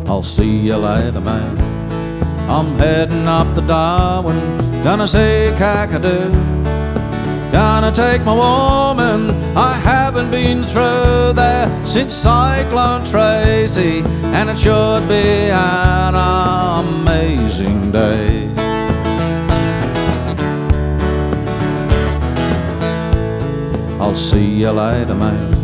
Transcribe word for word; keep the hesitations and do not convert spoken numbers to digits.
I'll see you later, man. I'm heading up the Darwin, gonna say cockadoo. Gonna take my woman, I haven't been through there since Cyclone Tracy, and it should be an amazing day. I'll see you later, mate.